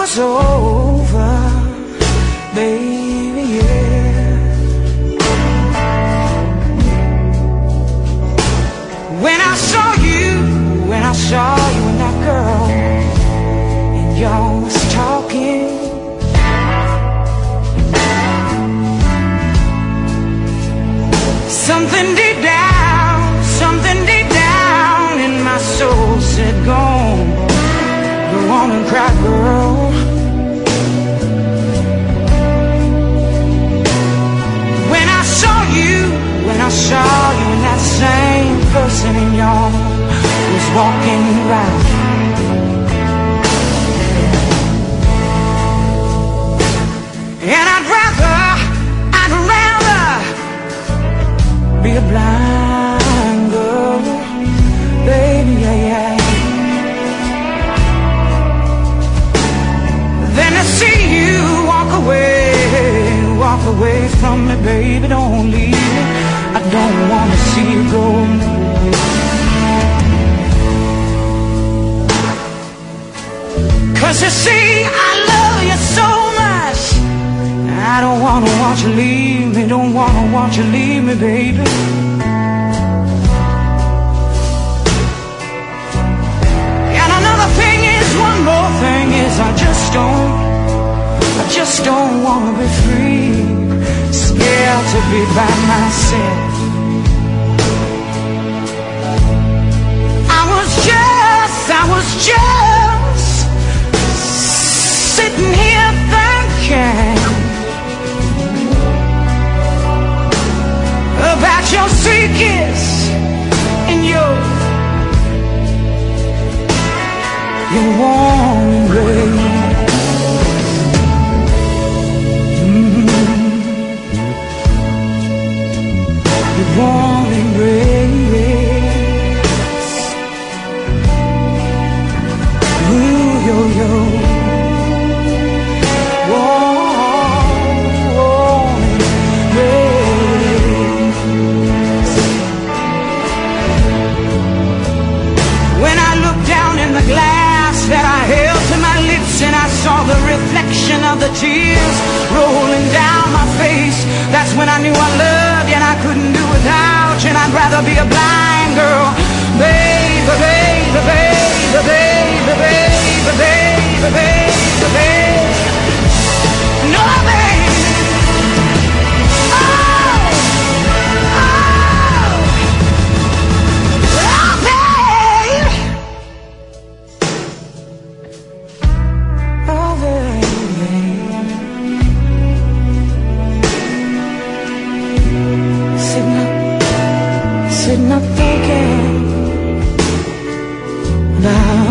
was over, baby, yeah. When I saw you and that girl, and y'all was talking, something deep down in my soul said, go on and cry, girl. When I saw you and that same person in y'all was walking around, and I'd rather be a blind girl, baby, yeah. Than to see you walk away from me, baby, don't leave me. I don't want to see you go. Cause you see, I love you so much, I don't want to watch you leave me, don't want to watch you leave me, baby. And another thing is, one more thing is, I just don't want to be free, scared to be by myself. I was just sitting here thinking about your sweet kiss and your warm embrace. Your warm embrace. Ooh, yo. That I held to my lips and I saw the reflection of the tears rolling down my face. That's when I knew I loved you and I couldn't do without you, and I'd rather be a blind girl, baby, baby, baby, baby, baby, baby, baby, baby. No, baby. Sitting up thinking about